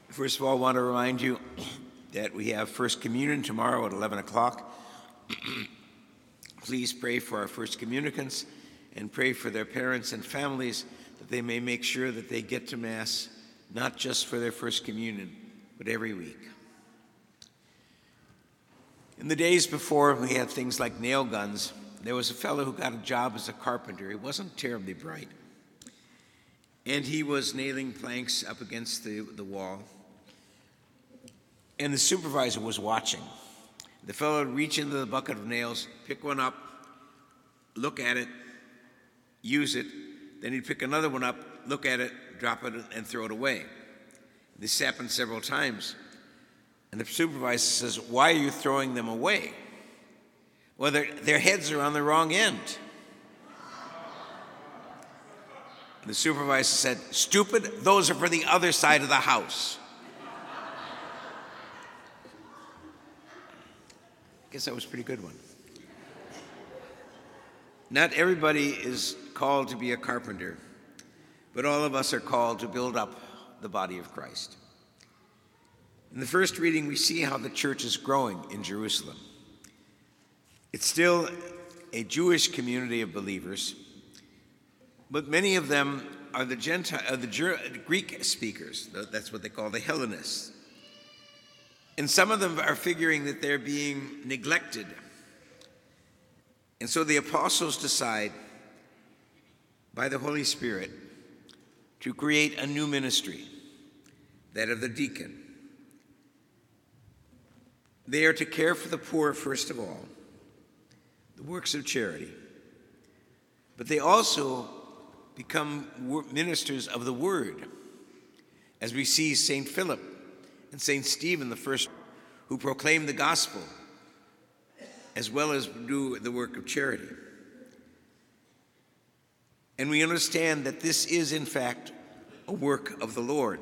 First of all, I want to remind you that we have First Communion tomorrow at 11 o'clock. Please pray for our First Communicants and pray for their parents and families that they may make sure that they get to Mass, not just for their First Communion, but every week. In the days before we had things like nail guns, there was a fellow who got a job as a carpenter. He wasn't terribly bright. And he was nailing planks up against the wall. And the supervisor was watching. The fellow would reach into the bucket of nails, pick one up, look at it, use it. Then he'd pick another one up, look at it, drop it, and throw it away. This happened several times. And the supervisor says, "Why are you throwing them away?" "Well, their heads are on the wrong end." The supervisor said, "Stupid, those are for the other side of the house." I guess that was a pretty good one. Not everybody is called to be a carpenter, but all of us are called to build up the body of Christ. In the first reading, we see how the church is growing in Jerusalem. It's still a Jewish community of believers, but many of them are the Greek speakers. That's what they call the Hellenists. And some of them are figuring that they're being neglected. And so the apostles decide, by the Holy Spirit, to create a new ministry, that of the deacon. They are to care for the poor, first of all, the works of charity. But they also become ministers of the word, as we see St. Philip and St. Stephen, the first, who proclaim the gospel, as well as do the work of charity. And we understand that this is, in fact, a work of the Lord.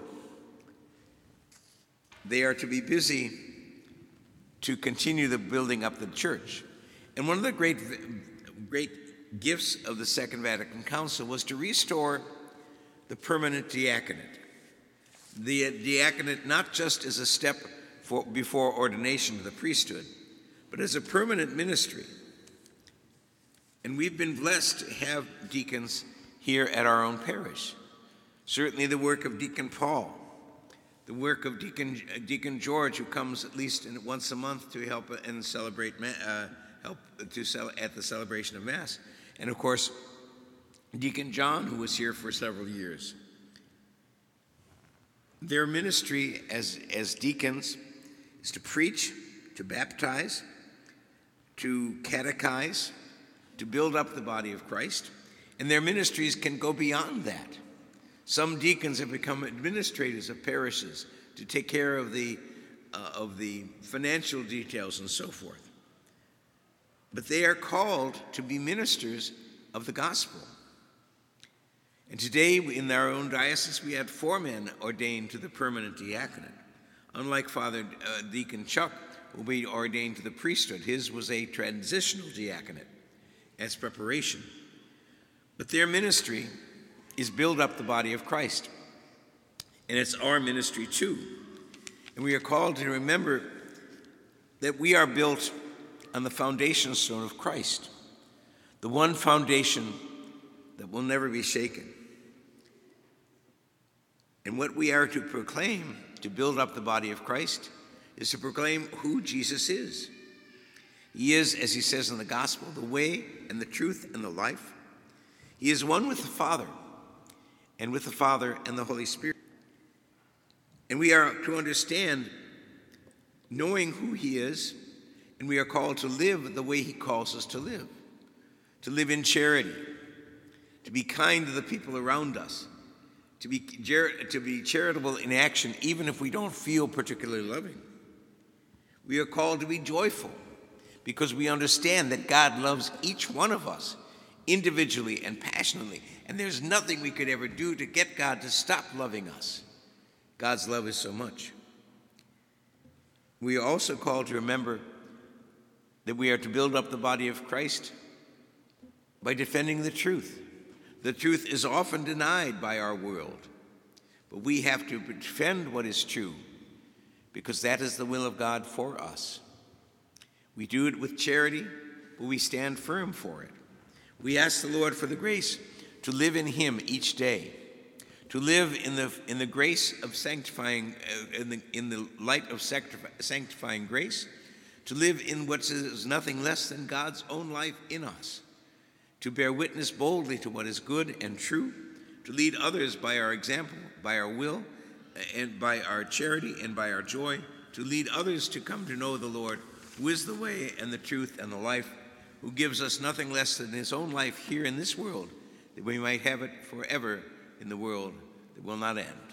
They are to be busy to continue the building up the church. And one of the great gifts of the Second Vatican Council was to restore the permanent diaconate. The diaconate not just as a step before ordination to the priesthood, but as a permanent ministry. And we've been blessed to have deacons here at our own parish. Certainly the work of Deacon Paul, the work of Deacon George, who comes at least once a month to help and celebrate, at the celebration of Mass. And of course, Deacon John, who was here for several years. Their ministry as deacons is to preach, to baptize, to catechize, to build up the body of Christ. And their ministries can go beyond that. Some deacons have become administrators of parishes to take care of the financial details and so forth. But they are called to be ministers of the gospel. And today, in our own diocese, we had 4 men ordained to the permanent diaconate. Unlike Father Deacon Chuck, who will be ordained to the priesthood, his was a transitional diaconate as preparation. But their ministry is build up the body of Christ. And it's our ministry too. And we are called to remember that we are built on the foundation stone of Christ, the one foundation that will never be shaken. And what we are to proclaim to build up the body of Christ is to proclaim who Jesus is. He is, as he says in the gospel, the way and the truth and the life. He is one with the Father, and with the Father and the Holy Spirit. And we are to understand, knowing who he is, and we are called to live the way he calls us to live in charity, to be kind to the people around us, to be charitable in action, even if we don't feel particularly loving. We are called to be joyful because we understand that God loves each one of us individually and passionately, and there's nothing we could ever do to get God to stop loving us. God's love is so much. We are also called to remember that we are to build up the body of Christ by defending the truth. The truth is often denied by our world, But we have to defend what is true, because that is the will of God for us. We do it with charity, but we stand firm for it. We ask the Lord for the grace to live in him each day, to live in the grace of sanctifying, in the light of sanctifying grace, to live in what is nothing less than God's own life in us, to bear witness boldly to what is good and true, to lead others by our example, by our will, and by our charity and by our joy, to lead others to come to know the Lord, who is the way and the truth and the life, who gives us nothing less than his own life here in this world, that we might have it forever in the world that will not end.